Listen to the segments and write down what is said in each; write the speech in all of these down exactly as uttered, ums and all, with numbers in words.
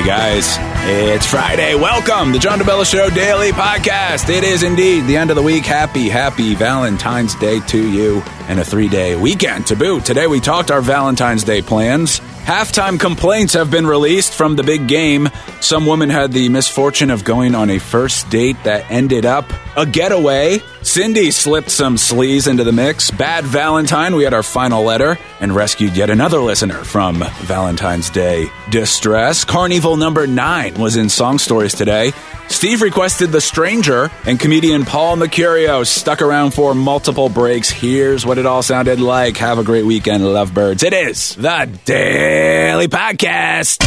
guys. It's Friday. Welcome, the John DeBella Show Daily Podcast. It is indeed the end of the week. Happy, happy Valentine's Day to you and a three-day weekend to boot. Today we talked our Valentine's Day plans. Halftime complaints have been released from the big game. Some woman had the misfortune of going on a first date that ended up a getaway. Cindy slipped some sleaze into the mix. Bad Valentine, we had our final letter and rescued yet another listener from Valentine's Day distress. Carnival number nine was in Song Stories today. Steve requested The Stranger, and comedian Paul Mercurio stuck around for multiple breaks. Here's what it all sounded like. Have a great weekend, lovebirds. It is the Daily Podcast.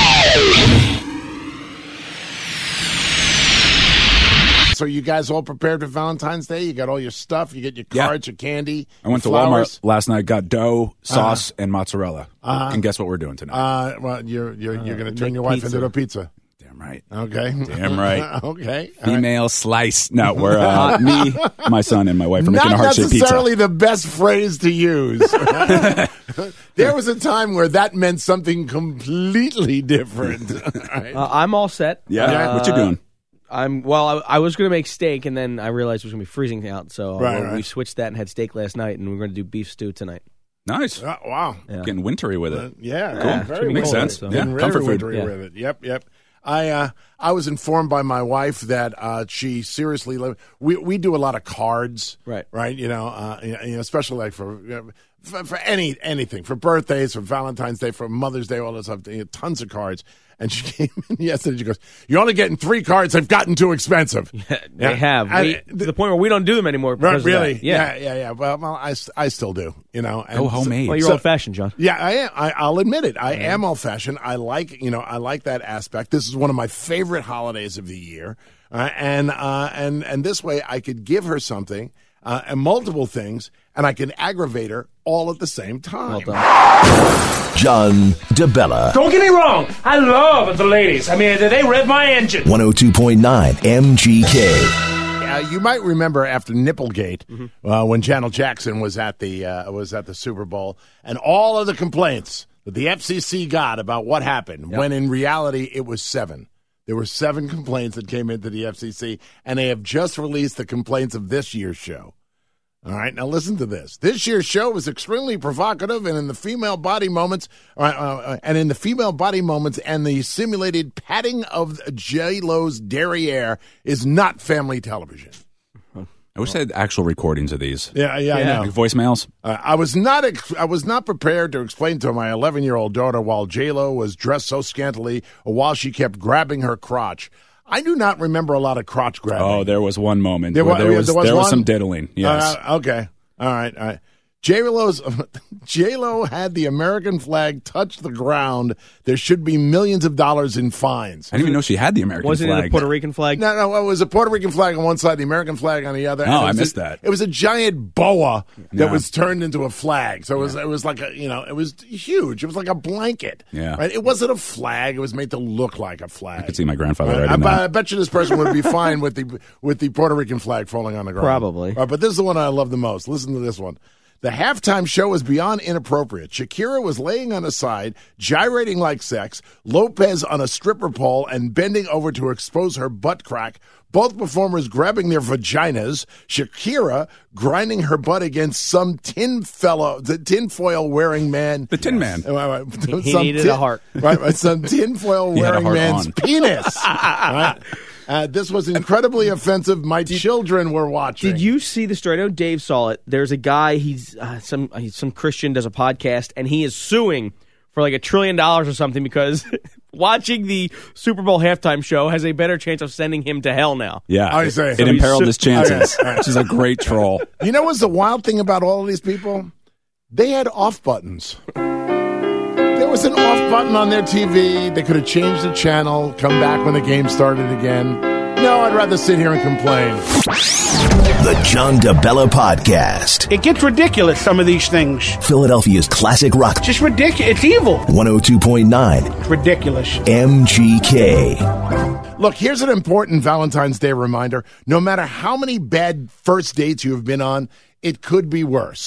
So you guys all prepared for Valentine's Day? You got all your stuff? You get your cards, yeah. your candy, I went to flowers. Walmart last night, got dough, sauce, uh-huh. and mozzarella. Uh-huh. And guess what we're doing tonight? Uh, well, you're you're, you're going to turn your wife pizza. into a pizza. Damn right. Okay. Damn right. Okay. Female right. Slice. No, we're uh, me, my son, and my wife are Not making a heart-shaped pizza. Not necessarily the best phrase to use. There was a time where that meant something completely different. Right. Uh, I'm all set. Yeah. Uh, what you doing? I'm well. I, I was going to make steak, and then I realized it was going to be freezing out, so right, we right. switched that and had steak last night, and we're going to do beef stew tonight. Nice. Uh, wow. Yeah. Getting wintry with it. Uh, yeah. Cool. yeah. Very Very Makes cool. sense. So. Yeah. Getting Comfort very food. wintry Yeah. with it. Yep. Yep. I uh, I was informed by my wife that uh, she seriously li- we we do a lot of cards, Right. Right, you know, uh, you know, especially like for, for for any anything, for birthdays, for Valentine's Day, for Mother's Day, all this stuff, you know, tons of cards. And she came in yesterday. She goes, "You're only getting three cards. They've gotten too expensive." they Yeah. have I- we, to the point where we don't do them anymore. Right, Because of really? that. Yeah. yeah, yeah, yeah. Well, well I, I still do, you know. And Go homemade. Well, you're So- old fashioned, John. Yeah, I am. I, I'll admit it. I am old fashioned. I like, you know, I like that aspect. This is one of my favorite holidays of the year, uh, and uh, and and this way I could give her something uh, and multiple things, and I can aggravate her all at the same time. Well done. John DeBella. Don't get me wrong. I love the ladies. I mean, they rev my engine. one oh two point nine M G K. Uh, you might remember after Nipplegate, Mm-hmm. uh, when Janet Jackson was at the uh, was at the Super Bowl, and all of the complaints that the F C C got about what happened, Yep. when in reality it was seven. There were seven complaints that came into the F C C, and they have just released the complaints of this year's show. All right, now listen to this. This year's show was extremely provocative, and in the female body moments, uh, uh, and in the female body moments, and the simulated patting of J Lo's derriere is not family television. I wish they had actual recordings of these. Yeah, yeah, Yeah. I Like know. voicemails. Uh, I was not. Ex- I was not prepared to explain to my eleven-year-old daughter while J Lo was dressed so scantily, or while she kept grabbing her crotch. I do not remember a lot of crotch grabbing. Oh, there was one moment There where wa- there yeah, was, there was there was one? some diddling. Yes. Uh, okay. All right. All right. J Lo's J Lo had the American flag touch the ground. There should be millions of dollars in fines. I didn't even know she had the American Was it flag. the Puerto Rican flag? No, no, it was a Puerto Rican flag on one side, the American flag on the other. Oh, and it I was missed a- that. It was a giant boa that Yeah. was turned into a flag. So it was, it was like a, you know, it was huge. It was like a blanket. Yeah. Right. It wasn't a flag. It was made to look like a flag. I could see my grandfather Right? writing I, that. I bet you this person would be fine with the with the Puerto Rican flag falling on the ground. Probably. All right, but this is the one I love the most. Listen to this one. The halftime show was beyond inappropriate. Shakira was laying on her side, gyrating like sex, Lopez on a stripper pole and bending over to expose her butt crack, both performers grabbing their vaginas, Shakira grinding her butt against some tin fellow, the tinfoil wearing man. The Tin Man. He- he Some needed tin- a heart. Right, right, some tinfoil He had a wearing heart man's on. penis. Right? Uh, this was incredibly offensive. My children were watching. Did you see the story? I know Dave saw it. There's a guy. He's uh, some he's some Christian, does a podcast, and he is suing for like a trillion dollars or something because watching the Super Bowl halftime show has a better chance of sending him to hell now. Yeah. I say- it, so it he's imperiled su- his chances. Okay. Which is a great troll. You know what's the wild thing about all of these people? They had off buttons. There was an off button on their T V. They could have changed the channel, come back when the game started again. No, I'd rather sit here and complain. The John DeBella Podcast. It gets ridiculous, some of these things. Philadelphia's classic rock. Just ridiculous. It's evil. one oh two point nine It's ridiculous. M G K. Look, here's an important Valentine's Day reminder. No matter how many bad first dates you have been on, it could be worse.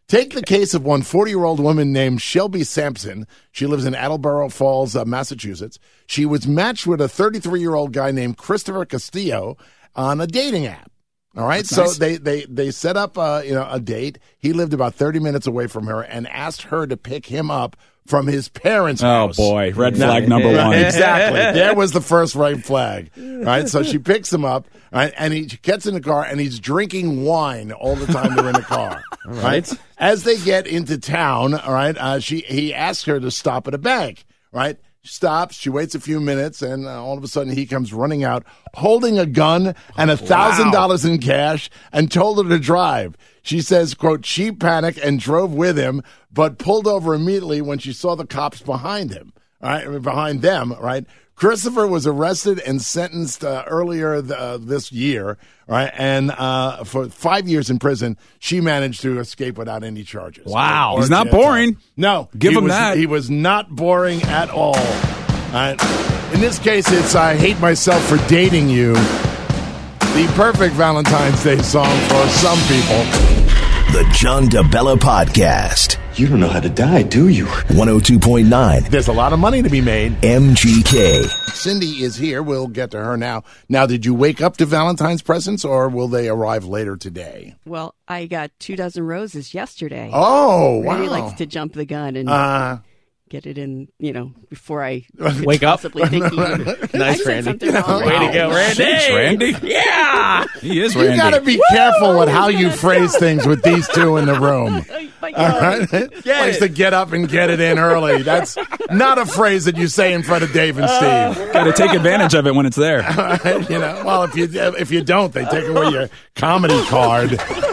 Take the case of one forty-year-old woman named Shelby Sampson. She lives in Attleboro Falls, uh, Massachusetts. She was matched with a thirty-three-year-old guy named Christopher Castillo on a dating app. All right, That's so nice. they they they set up uh, you know a date. He lived about thirty minutes away from her and asked her to pick him up from his parents' Oh, house. boy. Red Now- flag number one. Exactly. There was the first red flag. Right, so she picks him up, right, and he gets in the car and he's drinking wine all the time they're in the car. Right. As they get into town, all right, uh, she he asks her to stop at a bank. Right. She stops. She waits a few minutes, and uh, all of a sudden he comes running out, holding a gun and a thousand dollars in cash, and told her to drive. She says, "quote She panicked and drove with him, but pulled over immediately when she saw the cops behind him. All right, I mean, behind them. Right." Christopher was arrested and sentenced uh, earlier th- uh, this year, right? And uh, for five years in prison, she managed to escape without any charges. Wow. Or He's not jail time. boring. No. Give he him was, that. He was not boring at all. All right. In this case, it's I Hate Myself for Dating You, the perfect Valentine's Day song for some people. The John DeBella Podcast. You don't know how to die, do you? one oh two point nine There's a lot of money to be made. M G K. Cindy is here. We'll get to her now. Now, did you wake up to Valentine's presents, or will they arrive later today? Well, I got two dozen roses yesterday. Oh, wow. Randy likes to jump the gun and Uh, get it in, you know, before I Wake up. possibly think he, Nice, I said Randy. something wrong. Way to go, Randy. Thanks, Randy. Yeah. He is you Randy. got to be careful with how you phrase things with these two in the room. My All God. right? Likes to get up and get it in early. That's not a phrase that you say in front of Dave and Steve. Got to take advantage of it when it's there. You know, well, if you if you don't, they take away your comedy card.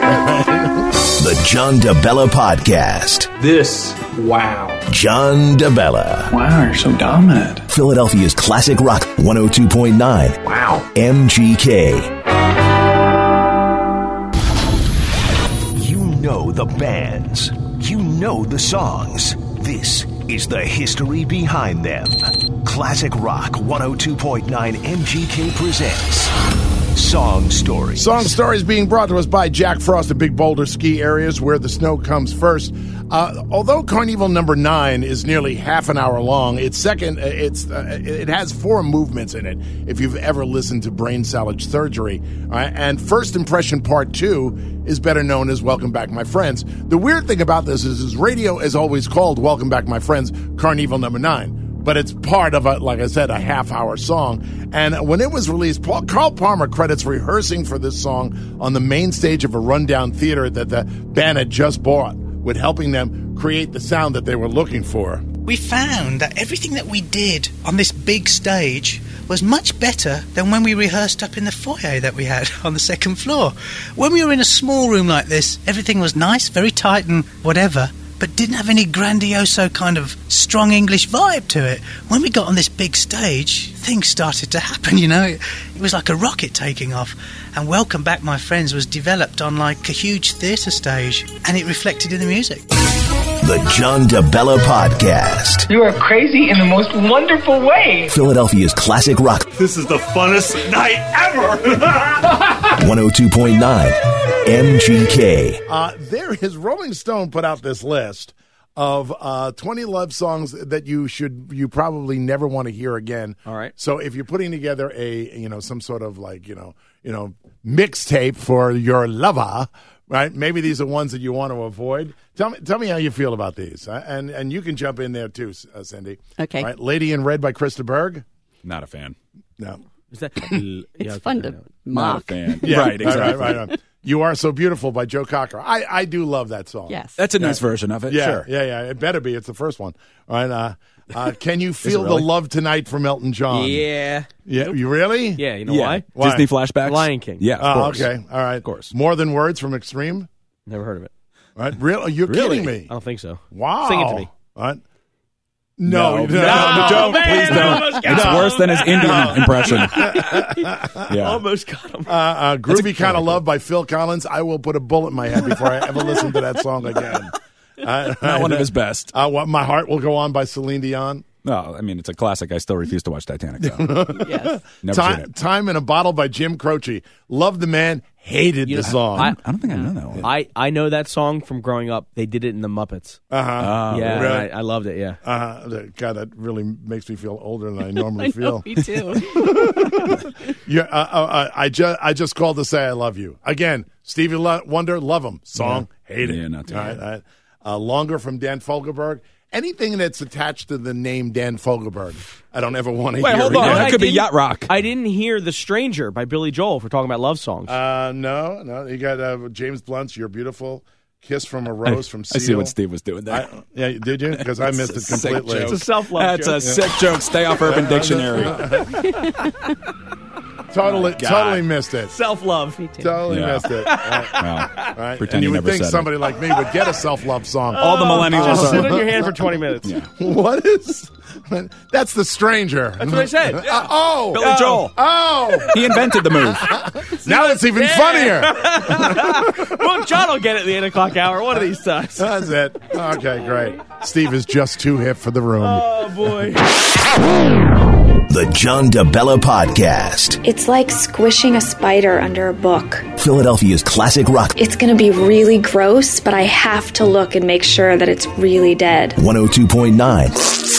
The John DeBella Podcast. This, wow. John DeBella. Wow, you're so dominant. Philadelphia's classic rock. one oh two point nine Wow. M G K. You know the bands. You know the songs. This is the history behind them. Classic Rock one oh two point nine M G K presents Song Stories. Song Stories being brought to us by Jack Frost at Big Boulder ski areas where the snow comes first. Uh, although Carnival number nine is nearly half an hour long, its second, uh, it's uh, it has four movements in it. If you've ever listened to Brain Salvage Surgery, all right? And First Impression Part Two is better known as Welcome Back, My Friends. The weird thing about this is, is radio is always called Welcome Back, My Friends, Carnival number nine. But it's part of, a, like I said, a half-hour song. And when it was released, Paul, Carl Palmer credits rehearsing for this song on the main stage of a rundown theater that the band had just bought, with helping them create the sound that they were looking for. We found that everything that we did on this big stage was much better than when we rehearsed up in the foyer that we had on the second floor. When we were in a small room like this, everything was nice, very tight and whatever, but didn't have any grandioso kind of strong English vibe to it. When we got on this big stage, things started to happen, you know. It, it was like a rocket taking off. And Welcome Back, My Friends was developed on like a huge theatre stage, and it reflected in the music. The John DeBella Podcast. You are crazy in the most wonderful way. Philadelphia's classic rock. This is the funnest night ever! one oh two point nine M G K. Uh, there is Rolling Stone put out this list of uh, twenty love songs that you should you probably never want to hear again. All right. So if you're putting together a you know some sort of like you know you know mixtape for your lover, right? Maybe these are ones that you want to avoid. Tell me tell me how you feel about these, uh, and and you can jump in there too, uh, Cindy. Okay. All right. Lady in Red by Krista Berg. Not a fan. No. Is that? It's Yeah, fun okay. to Not a mock. fan. Yeah, Right, exactly. Right, right, right. You Are So Beautiful by Joe Cocker. I, I do love that song. Yes. That's a nice version of it. Yeah, Sure. yeah, yeah. It better be. It's the first one. All right. Uh, uh, Can You Feel really? the Love Tonight from Elton John? Yeah. Yeah. You really? Yeah. You know Yeah. why? Why? Disney flashbacks. Lion King. Yeah, of Oh, course. okay. All right. Of course. More Than Words from Extreme. Never heard of it. All right. Real? You're Really? kidding me. I don't think so. Wow. Sing it to me. All right. No, No, no, no, don't. man, Please almost don't. got It's him. worse than his Indian impression. Yeah. Almost got him. Uh, uh, Groovy Kind of Love by Phil Collins. I will put a bullet in my head before I ever listen to that song again. Uh, Not one of his best. Uh, what, My Heart Will Go On by Celine Dion. No, I mean, it's a classic. I still refuse to watch Titanic, though. Yes. Never seen Time, it. Time in a Bottle by Jim Croce. Love the man, hated You the know, song. I, I don't think I know that one. I, I know that song from growing up. They did it in the Muppets. uh-huh. Oh, yeah, really? I, I loved it. Yeah. Uh-huh. God, that really makes me feel older than I normally I feel. know, me too. Yeah, uh, uh, uh, I just I just called to say I love you again. Stevie Lo- Wonder, love him. Song, hate it. Yeah, not too All right, all right. Uh, Longer from Dan Fogelberg. Anything that's attached to the name Dan Fogelberg, I don't ever want to Wait, hear. hold on. again. That I could be didn't- Yacht Rock. I didn't hear "The Stranger" by Billy Joel. If we're talking about love songs. Uh, no, no. You got uh, James Blunt's "You're Beautiful," "Kiss from a Rose" from I Seal. see what Steve was doing there. I, yeah, did you? Because I missed it It's a sick completely. joke. it's a self-love That's joke. a sick joke. Stay off Urban Dictionary. Totally, God. totally missed it. Self-love. Me too. Totally Yeah. missed it. All right. Well, All right. Pretend And you you would never think said somebody like me would get a self-love song. all the millennials Just sit are. on your hand for twenty minutes. What is? That's The Stranger. That's what I said. Uh, Yeah. oh, Billy Joel. oh! He invented the move. Now it's even funnier. Well, John will get it at the eight o'clock hour one of these times. That's it. Okay, great. Steve is just too hip for the room. Oh boy. The John DeBella Podcast. It's like squishing a spider under a book. Philadelphia's classic rock. It's going to be really gross, but I have to look and make sure that it's really dead. one oh two point nine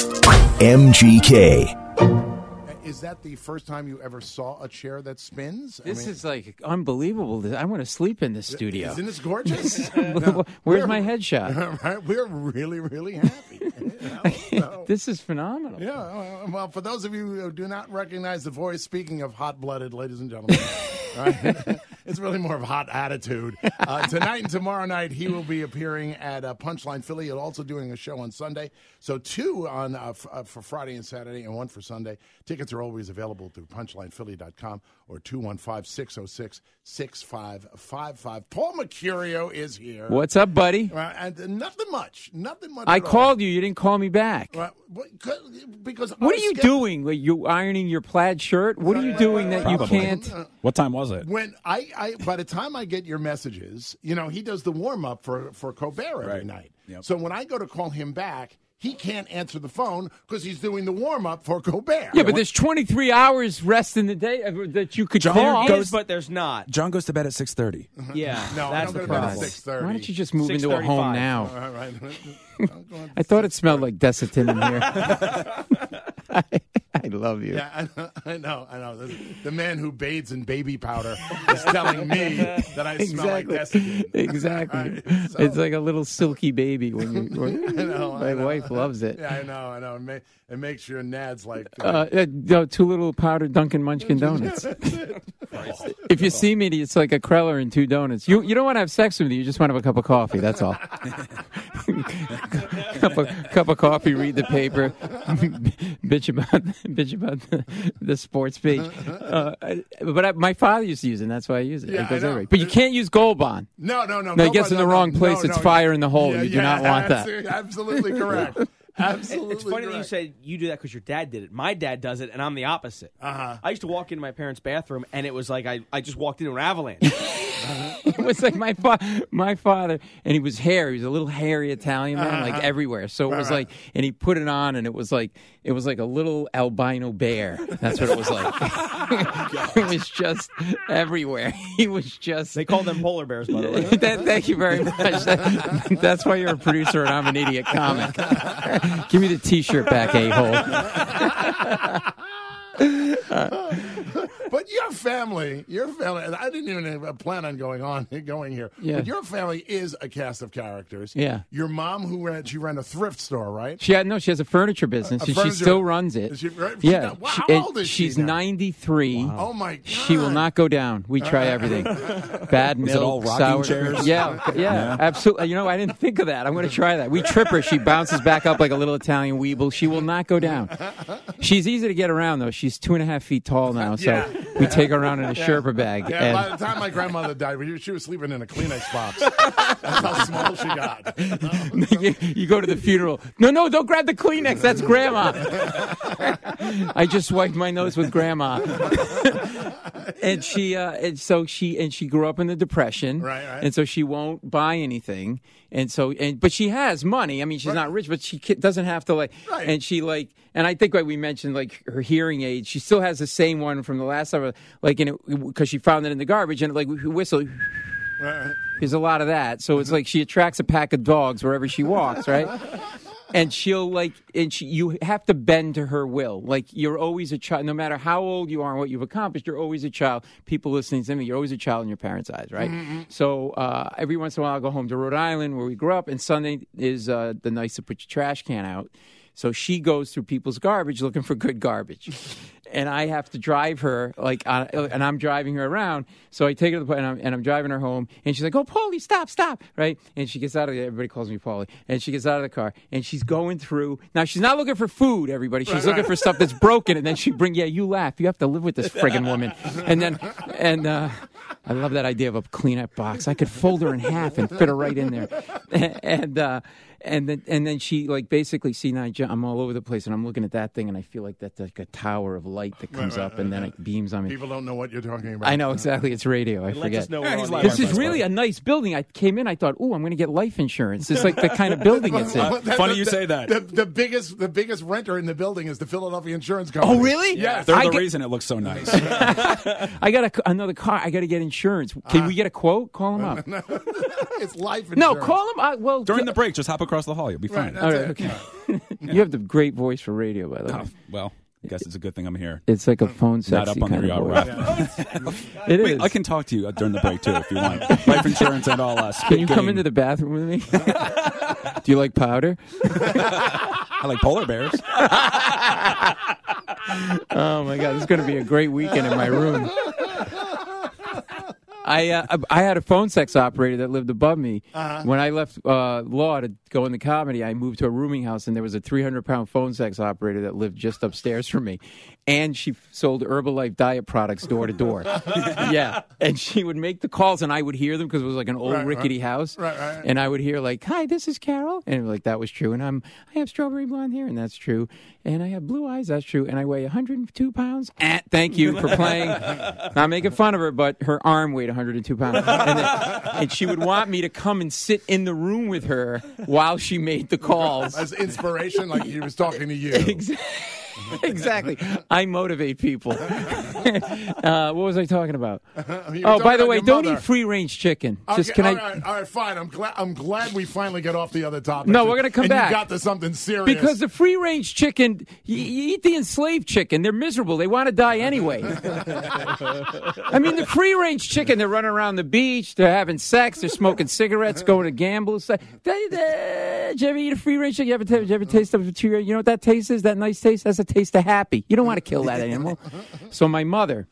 M G K. Is that the first time you ever saw a chair that spins? I This mean, is like unbelievable. I want to sleep in this studio. Isn't this gorgeous? Where's We're- my headshot? Right? We're really, really happy. You know, so- This is phenomenal. Yeah, uh, well, for those of you who do not recognize the voice, speaking of hot-blooded, ladies and gentlemen, right? It's really more of hot attitude. Uh, tonight and tomorrow night, he will be appearing at uh, Punchline Philly. He'll also doing a show on Sunday. So two on uh, f- uh, for Friday and Saturday, and one for Sunday. Tickets are always available through punchline philly dot com or two one five, six oh six, six five five five. Paul Mercurio is here. What's up, buddy? Uh, and uh, nothing much. Nothing much. I at all. called you. You didn't call me back. Well, what- because I What are was you scared- doing? Like, you ironing your plaid shirt? What are you doing that you Probably. can't? What time was it? When I, I, by the time I get your messages, you know, he does the warm up for for Colbert every Right. night. Yep. So when I go to call him back, he can't answer the phone because he's doing the warm up for Colbert. Yeah, but there's twenty-three hours rest in the day uh, that you could call. There is, but there's not. John goes to bed at six thirty. Yeah, no, that's I the don't go to bed at problem. six thirty. Why don't you just move into a home six thirty-five. now? All right. I thought it smelled like Desitin in here. I, I love you. Yeah, I know, I know. I know. The, the man who bathes in baby powder is telling me that I smell like Exactly. Desitin. Exactly. Right, so- It's like a little silky baby when you. When, I know, I my know. wife loves it. Yeah, I know. I know. It, ma- it makes your nads like. Uh, uh, no, two little powdered Dunkin' Munchkin donuts. If you see me, it's like a Kreller and two donuts. You you don't want to have sex with me. You just want to have a cup of coffee. That's all. cup of cup of coffee. Read the paper. bitch about bitch about the, the sports page. Uh, I- but I, my father used to use it. And that's why I use it. Yeah, It goes I know. everywhere. But you can't use Gold Bond. No, no, no. No, it go gets by- in the no, wrong no, place. no, It's no. fire in the hole. Yeah, You do yeah, not want that. absolutely- Absolutely correct. Absolutely. It's funny that you correct. said you do that because your dad did it. My dad does it, and I'm the opposite. Uh-huh. I used to walk into my parents' bathroom, and it was like I, I just walked into an avalanche. It was like my fa- my father, and he was hairy. He was a little hairy Italian man, like everywhere. So it was like, and he put it on, and it was like it was like a little albino bear. That's what it was like. It was just everywhere. He was just. They call them polar bears, by the way. That, thank you very much. That- that's why you're a producer and I'm an idiot comic. Give me the T-shirt back, a-hole. But your family, your family, and I didn't even plan on going on, going here. Yeah. But your family is a cast of characters. Yeah. Your mom, who ran, she ran a thrift store, right? She had no. She has a furniture business, A and furniture- she still runs it. Is she- right? She yeah. got- wow, She- how and old is she she's now? ninety-three. Oh my God! She will not go down. We try everything. Bad milk, Is it all rocking sour. chairs? Yeah, yeah, Yeah. absolutely. You know, I didn't think of that. I'm going to try that. We trip her. She bounces back up like a little Italian weeble. She will not go down. She's easy to get around, though. She's two and a half feet tall now, so Yeah. we take her around in a Sherpa bag. Yeah, and by the time my grandmother died, we- she was sleeping in a Kleenex box. That's how small she got. you, you go to the funeral. No, no, don't grab the Kleenex. That's Grandma. I just wiped my nose with Grandma. And she, uh, and so she, and she grew up in the Depression, Right, right. and so she won't buy anything, and so, and but she has money. I mean, she's Right. not rich, but she ki- doesn't have to like, Right. and she like, And I think like we mentioned, like her hearing aid, she still has the same one from the last time, like in because she found it in the garbage, and like whistle. Right. There's a lot of that, so it's like she attracts a pack of dogs wherever she walks, right? And she'll like, and she, you have to bend to her will. Like you're always a child, no matter how old you are and what you've accomplished. You're always a child. People listening to me, you're always a child in your parents' eyes, right? Mm-hmm. So uh, every once in a while, I'll go home to Rhode Island where we grew up, and Sunday is uh, the night to put your trash can out. So she goes through people's garbage looking for good garbage. And I have to drive her, like, on, and I'm driving her around. So I take her to the point, and I'm, and I'm driving her home. And she's like, oh, Paulie, stop, stop, right? And she gets out of the, everybody calls me Paulie. And she gets out of the car, and she's going through. Now, she's not looking for food, everybody. She's right, looking right. for stuff that's broken. And then she bring, yeah, you laugh. You have to live with this friggin' woman. And then, and uh, I love that idea of a cleanup box. I could fold her in half and fit her right in there. And, uh, And then, and then she like basically see now I'm all over the place, and I'm looking at that thing, and I feel like that's like a tower of light that comes right, right, up, and right, then right. it beams on me. People don't know what you're talking about. I know exactly. It's radio. I it forget. Yeah, this is really a nice building. I came in. I thought, oh, I'm going to get life insurance. It's like the kind of building it's in. Funny the, you say that. The, the biggest, the biggest renter in the building is the Philadelphia Insurance Company. Oh, really? Yeah, they're I the get, reason it looks so nice. I got a, another car. I got to get insurance. Can uh, we get a quote? Call them up. It's life insurance. No, call them. Uh, well, during the break, just hop across the hall. You'll be fine. Right, all right, okay. You have the great voice for radio, by the way. Oh, well, I guess it's a good thing I'm here. It's like a phone sexy Not up on kind the of voice. It Wait, is. I can talk to you during the break, too, if you want. Life insurance and all. Uh, can you game. come into the bathroom with me? Do you like powder? I like polar bears. Oh, my God. This is going to be a great weekend in my room. I uh, I had a phone sex operator that lived above me. Uh-huh. When I left uh, law to go into comedy, I moved to a rooming house, and there was a three hundred pound phone sex operator that lived just upstairs from me. And she sold Herbalife diet products door to door. Yeah. And she would make the calls, and I would hear them because it was like an old right, rickety right. house. Right, right. And I would hear like, hi, this is Carol. And like, that was true. And I'm, I have strawberry blonde hair, and that's true. And I have blue eyes, that's true. And I weigh one hundred two pounds. Eh, thank you for playing. Not making fun of her, but her arm weighed one hundred two pounds. And, then, and she would want me to come and sit in the room with her while she made the calls. As inspiration, like he was talking to you. Exactly. Exactly. I motivate people. uh, what was I talking about? Oh, by the way, don't mother. eat free-range chicken. Okay, Just can all I? Right, all right, fine. I'm glad. I'm glad we finally got off the other topic. No, we're going to come and back. You got to something serious because the free-range chicken, you, you eat the enslaved chicken. They're miserable. They want to die anyway. I mean, the free-range chicken. They're running around the beach. They're having sex. They're smoking cigarettes. Going to gamble. They, they, did you ever eat a free-range chicken? You ever, did you ever taste of a You know what that taste is? That nice taste. That's a taste of happy. You don't want to kill that animal. So my mother,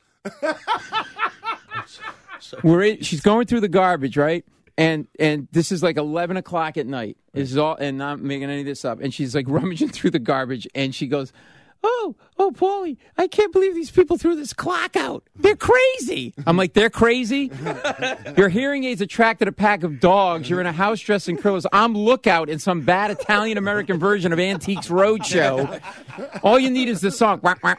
we're in, she's going through the garbage, right? And and this is like eleven o'clock at night. This is all, and not making any of this up. And she's like rummaging through the garbage, and she goes, "Oh, oh, Paulie, I can't believe these people threw this clock out. They're crazy." I'm like, "They're crazy? Your hearing aids attracted a pack of dogs. You're in a house dressed in curls. I'm Lookout in some bad Italian-American version of Antiques Roadshow. All you need is the song.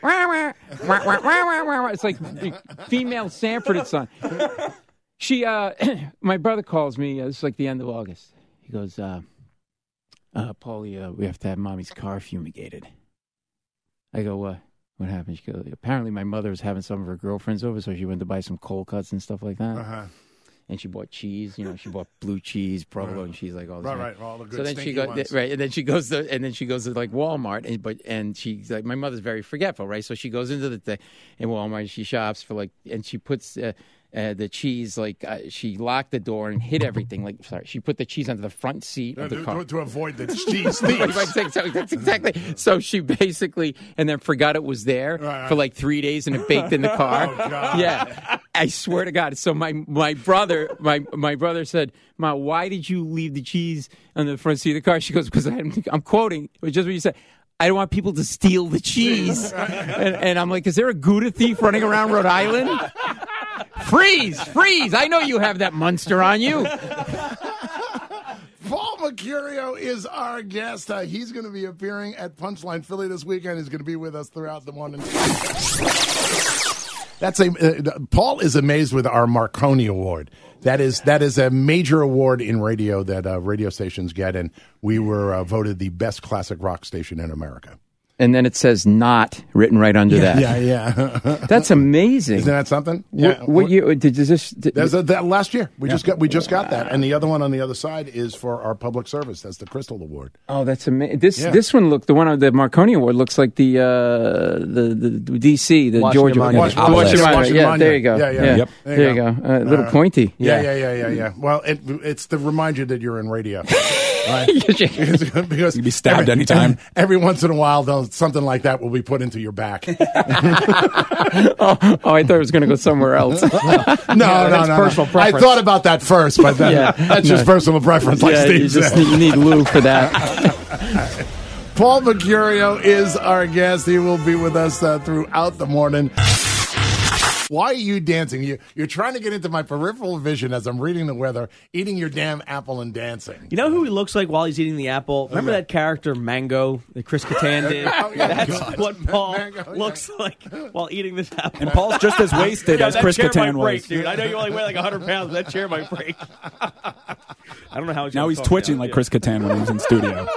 It's like female Sanford and Son." She, uh, my brother calls me. Uh, it's like the end of August. He goes, uh, uh, Paulie, uh, we have to have Mommy's car fumigated. I go, what? What happened? She goes, apparently my mother was having some of her girlfriends over, so she went to buy some cold cuts and stuff like that. Uh-huh. And she bought cheese. You know, she bought blue cheese, provolone cheese, like all this. Right, right, all the good so then stinky she go, ones. Right, and then she goes to, and then she goes to like Walmart, and but and she's like, my mother's very forgetful, right? So she goes into the thing in Walmart, and she shops for like, and she puts. Uh, Uh, the cheese, like uh, she locked the door and hid everything. Like, sorry, she put the cheese onto the front seat of the to, car to, to avoid the cheese thieves. Right, that's exactly. So she basically, and then forgot it was there right, right. for like three days, and it baked in the car. Oh, God. Yeah, I swear to God. So my my brother, my my brother said, "Ma, why did you leave the cheese on the front seat of the car?" She goes, "Because I'm, I'm quoting. It was just what you said. I don't want people to steal the cheese." and, and I'm like, "Is there a Gouda thief running around Rhode Island?" Freeze! Freeze! I know you have that Munster on you. Paul Mercurio is our guest. Uh, he's going to be appearing at Punchline Philly this weekend. He's going to be with us throughout the morning. That's a uh, Paul is amazed with our Marconi Award. That is that is a major award in radio that uh, radio stations get, and we were uh, voted the best classic rock station in America. and then it says "not" written right under yeah, that. Yeah, yeah. That's amazing. Isn't that something? Yeah. What, what year did this? Did, There's a, that last year we yeah. just got we just got that, and the other one on the other side is for our public service. That's the Crystal Award. Oh, that's amazing. This yeah. this one look the one on the Marconi Award looks like the uh, the, the D C the Washington Georgia Monument. Washington, Washington Monument. Washington Yeah, Monument. there you go. Yeah, yeah. yeah. Yep. There, there you go. A uh, little uh, pointy. Yeah, yeah, yeah, yeah, yeah. Well, it, it's to remind you that you're in radio. Right? Because you'd be stabbed every, anytime. Every once in a while, though, something like that will be put into your back. oh, oh, I thought it was going to go somewhere else. no, yeah, no, no, no, personal no. preference. I thought about that first, but then yeah. that's no. just personal preference, like yeah, Steve you just said. need, you need Lou for that. Paul Mercurio is our guest. He will be with us uh, throughout the morning. Why are you dancing? You, you're trying to get into my peripheral vision as I'm reading the weather, eating your damn apple and dancing. You know who he looks like while he's eating the apple? Remember that character Mango that Chris Kattan did? Oh, yeah, That's God. what Paul Mango, yeah. looks like while eating this apple. And Paul's just as wasted yeah, as that Chris chair Kattan might break, was. dude. I know you only weigh like one hundred pounds, but that chair might break. I don't know how he's Now gonna he's talk twitching now. like Yeah. Chris Kattan when he was in studio.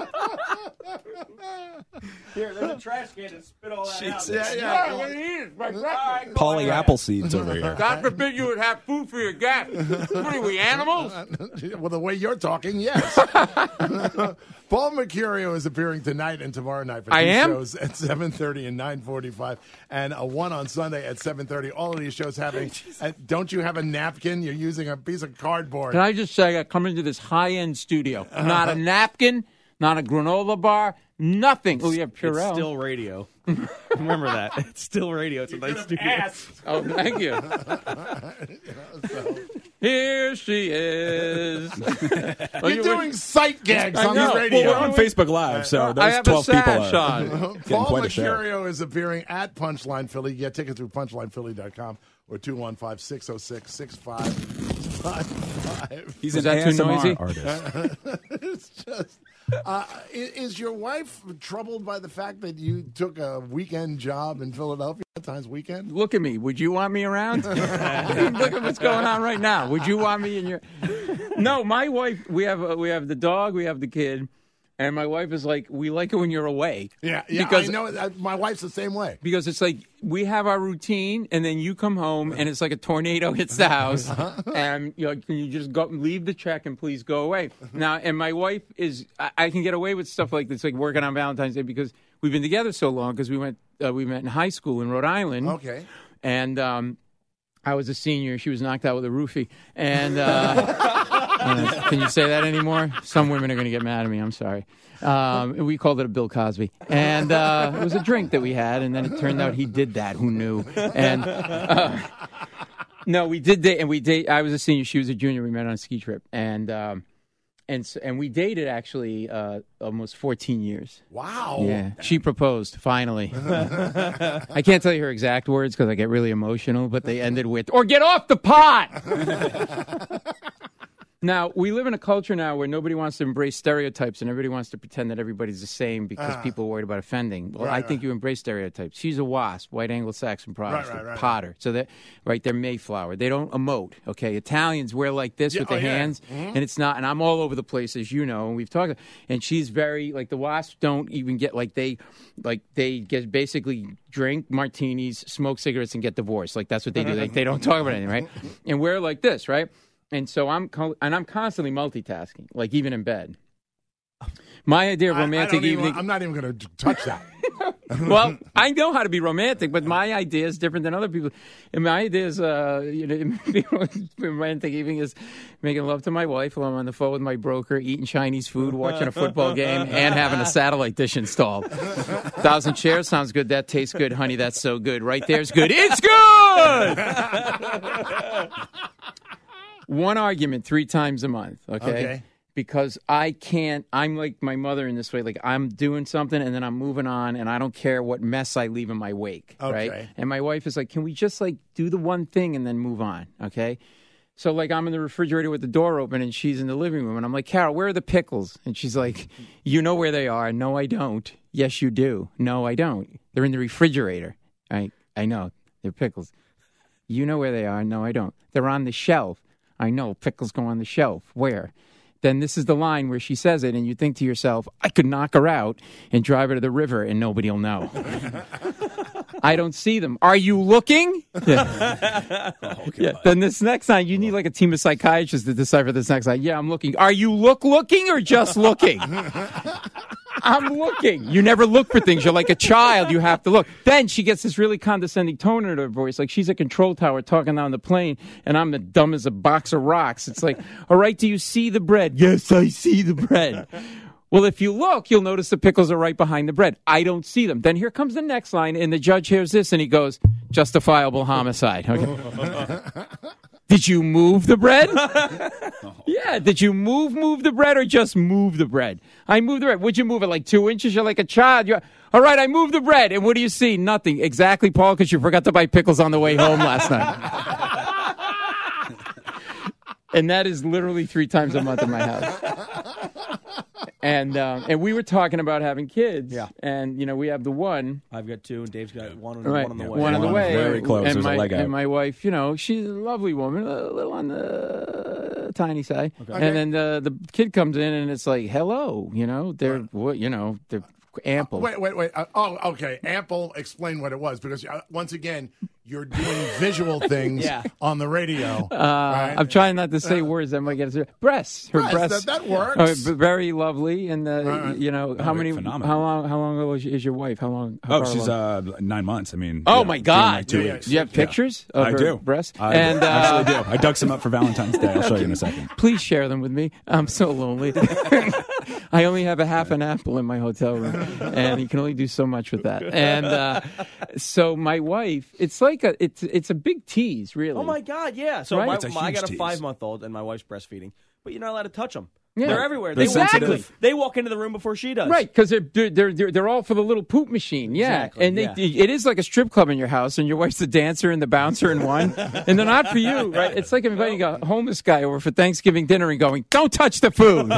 Here, there's a trash can to spit all that out. Yeah, yeah. Paulie Appleseeds over here. God forbid you would have food for your gas. What are we, animals? Well, the way you're talking, yes. Paul Mercurio is appearing tonight and tomorrow night for two I am? shows at seven thirty and nine forty-five, and a one on Sunday at seven thirty. All of these shows having. Uh, don't you have a napkin? You're using a piece of cardboard. Can I just say, I come into this high-end studio. Not a napkin, not a granola bar, nothing. Oh, you have Purell. It's still radio. Remember that. It's still radio. It's a nice studio. Ass. Oh, thank you. Here she is. You're doing sight gags I on know. the radio. Well, we're on Facebook Live, so I there's have twelve a people sash uh, on. getting Paul quite a show. Mercurio is appearing at Punchline Philly. Get tickets through punchline philly dot com or two one five, six oh six, six five five five. He's Was an that too A S M R noisy? artist. It's just. Uh, i- is your wife troubled by the fact that you took a weekend job in Philadelphia times weekend? Look at me. Would you want me around? Look at what's going on right now. Would you want me in your? No, my wife. We have uh, we have the dog. We have the kid, and my wife is like, we like it when you're away. Yeah, yeah. Because I know. uh, My wife's the same way. because it's like we have our routine, and then you come home, and it's like a tornado hits the house, and you know, can you just go leave the check and please go away now? And my wife is, I, I can get away with stuff like this, like working on Valentine's Day because we've been together so long because we went uh, we met in high school in Rhode Island. Okay. And um, I was a senior. She was knocked out with a roofie. And uh, uh, can you say that anymore? Some women are going to get mad at me. I'm sorry. Um, we called it a Bill Cosby. And uh, it was a drink that we had. And then it turned out he did that. Who knew? And uh, no, we did date. And we date. I was a senior. She was a junior. We met on a ski trip. And um, and so, and we dated actually uh, almost fourteen years. Wow. Yeah, she proposed finally. I can't tell you her exact words because I get really emotional, but they ended with "or get off the pot." Now, we live in a culture now where nobody wants to embrace stereotypes and everybody wants to pretend that everybody's the same because Ah. people are worried about offending. Well, Right, I think right. you embrace stereotypes. She's a WASP, white Anglo-Saxon Protestant, right, right. Potter. So that, right, they're Mayflower. They don't emote, okay? Italians wear like this Yeah, with their oh, yeah. hands, and it's not, and I'm all over the place, as you know, and we've talked, and she's very, like, the WASPs don't even get, like, they, like, they get basically drink martinis, smoke cigarettes, and get divorced. Like, that's what they do. Like, they don't talk about anything, right? And we're like this, right? And so I'm co- and I'm constantly multitasking, like even in bed. My idea of I- I romantic don't even- evening. I'm not even going to touch that. Well, I know how to be romantic, but my idea is different than other people. And my idea is, uh, you know, romantic evening is making love to my wife while I'm on the phone with my broker, eating Chinese food, watching a football game, and having a satellite dish installed. Thousand shares sounds good. That tastes good, honey. That's so good. Right there's good. It's good. One argument three times a month, okay? Okay. Because I can't, I'm like my mother in this way. Like, I'm doing something and then I'm moving on and I don't care what mess I leave in my wake, right? Okay. And my wife is like, can we just, like, do the one thing and then move on, okay? So, like, I'm in the refrigerator with the door open and she's in the living room. And I'm like, Carol, where are the pickles? And she's like, you know where they are. No, I don't. Yes, you do. No, I don't. They're in the refrigerator. I, I know. They're pickles. You know where they are. No, I don't. They're on the shelf. I know. Pickles go on the shelf. Where? then this is the line where she says it, and you think to yourself, I could knock her out and drive her to the river, and nobody will know. I don't see them. Are you looking? Yeah. Oh, yeah. Then this next line, you need like a team of psychiatrists to decipher this next line. Yeah, I'm looking. Are you look looking or just looking? I'm looking. You never look for things. You're like a child. You have to look. Then she gets this really condescending tone in her voice, like she's a control tower talking down the plane, and I'm the dumb as a box of rocks. It's like, all right, do you see the bread? Yes, I see the bread. Well, if you look, you'll notice the pickles are right behind the bread. I don't see them. Then here comes the next line, and the judge hears this, and he goes, justifiable homicide. Okay. Did you move the bread? Yeah, did you move, move the bread, or just move the bread? I moved the bread. Would you move it like two inches? You're like a child. You're, all right, I moved the bread. And what do you see? Nothing. Exactly, Paul, because you forgot to buy pickles on the way home last night. And that is literally three times a month in my house. And um, and we were talking about having kids. Yeah. And, you know, we have the one. I've got two, and Dave's got one, right. one on the way. One on the way. Very close. And There's my, a leg out. and my wife, you know, she's a lovely woman, a little on the tiny side. Okay. And then the, the kid comes in, and it's like, hello, you know, they're, what, you know, they're ample. Uh, wait, wait, wait. Uh, oh, okay. Ample, explain what it was, because uh, once again, you're doing visual things Yeah. on the radio. Uh, right? I'm trying not to say uh, words that might get us. Breasts, her breasts, breasts. That, that works. Uh, very lovely, and uh, right. you know Oh, how many? phenomenal. How long? How long ago is, is your wife? How long? How Oh, far she's along? uh, nine months. I mean, Oh yeah, my doing God! like two Yeah, weeks. Do you have pictures Yeah. of I her do. breasts? I and uh, actually do. I dug some up for Valentine's Day. I'll show you in a second. Please share them with me. I'm so lonely. I only have a half an apple in my hotel room, and you can only do so much with that. And uh, so my wife, it's like a, it's it's a big tease, really. Oh my God, yeah. So Right? my, It's a my- I huge got a tease. five-month-old, and my wife's breastfeeding, but you're not allowed to touch them. Yeah. They're everywhere. They're They walk, sensitive. they walk into the room before she does. Right, because they're, they're they're they're all for the little poop machine, yeah. Exactly, and they, yeah. it is like a strip club in your house, and your wife's the dancer and the bouncer in one, and they're not for you, right? It's like inviting a homeless guy over for Thanksgiving dinner and going, "Don't touch the food."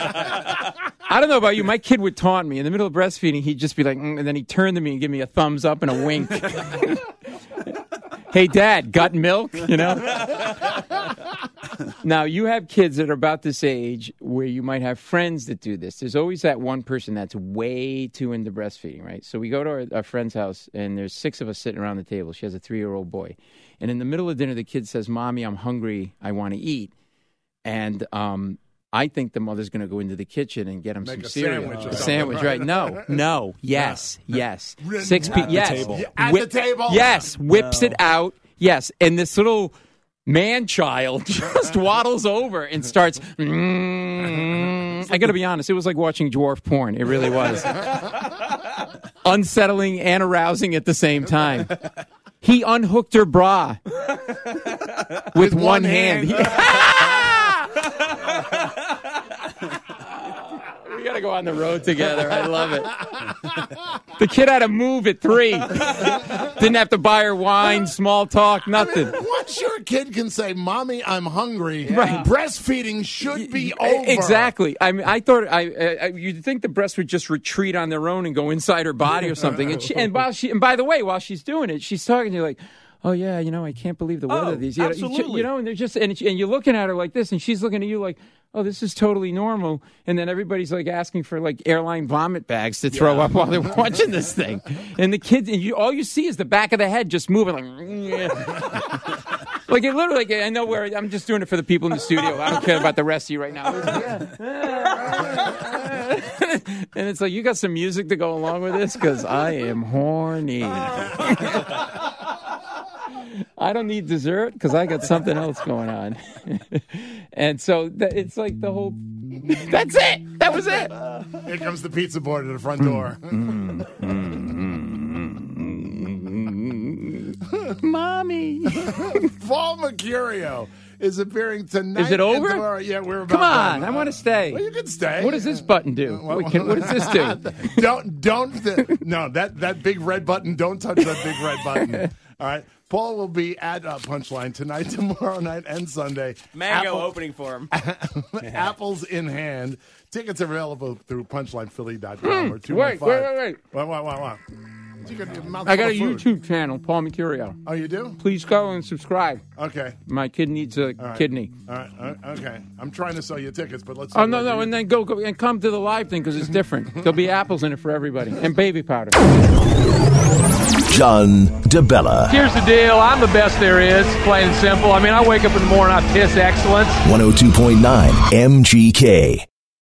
I don't know about you. My kid would taunt me in the middle of breastfeeding. He'd just be like, mm, and then he'd turn to me and give me a thumbs up and a wink. Hey, Dad, got milk? You know. Now, you have kids that are about this age where you might have friends that do this. There's always that one person that's way too into breastfeeding, right? So we go to our, our friend's house, and there's six of us sitting around the table. She has a three-year-old boy. And in the middle of dinner, the kid says, Mommy, I'm hungry. I want to eat. And um, I think the mother's going to go into the kitchen and get him Make some a cereal. sandwich or a something, sandwich, right? right? No, no, yes, yes. Six At people, the yes. table. Yeah, at Whip- the table? Yes, whips it out. Yes, and this little man-child just waddles over and starts, mm, I got to be honest, it was like watching dwarf porn. It really was. Unsettling and arousing at the same time. He unhooked her bra with, With one, one hand. hand. We got to go on the road together. I love it. The kid had to move at three. Didn't have to buy her wine, small talk, nothing. Once your kid can say, Mommy, I'm hungry, Right. breastfeeding should be over. Exactly. I mean, I thought I, I you'd think the breast would just retreat on their own and go inside her body or something. And, she, and while she, and by the way, while she's doing it, she's talking to you like, "Oh yeah, you know, I can't believe the weather Oh, these." You know, absolutely. You know, and they're just and, and you're looking at her like this, and she's looking at you like, "Oh, this is totally normal." And then everybody's like asking for like airline vomit bags to throw up while they're watching this thing. And the kids, and you, all you see is the back of the head just moving like. Like it literally, like, I know where I'm just doing it for the people in the studio. I don't care about the rest of you right now. And it's like, you got some music to go along with this? Because I am horny. I don't need dessert because I got something else going on. And so th- it's like the whole, that's it. That was it. Here comes the pizza board at the front door. Mommy. Paul Mercurio is appearing tonight. Is it and over? tomorrow. Yeah, we're about Come on, done. I want to stay. Well, you can stay. What does this button do? What, can, what does this do? don't don't th- no that that big red button. Don't touch that big red button. All right. Paul will be at uh, Punchline tonight, tomorrow night, and Sunday. Mango Apple- opening for him. Apples in hand. Tickets available through punchline philly dot com or two Wait, one five. wait, wait, wait. What, what, what, what? You got your mouth I got a full of food. YouTube channel, Paul Mercurio. Oh, you do? Please go and subscribe. Okay. My kid needs a All right. kidney. All right. uh, Okay. I'm trying to sell you tickets, but let's. Oh no, no, and then go, go and come to the live thing because it's different. There'll be apples in it for everybody and baby powder. John DeBella. Here's the deal. I'm the best there is, plain and simple. I mean, I wake up in the morning, I piss excellence. one oh two point nine M G K.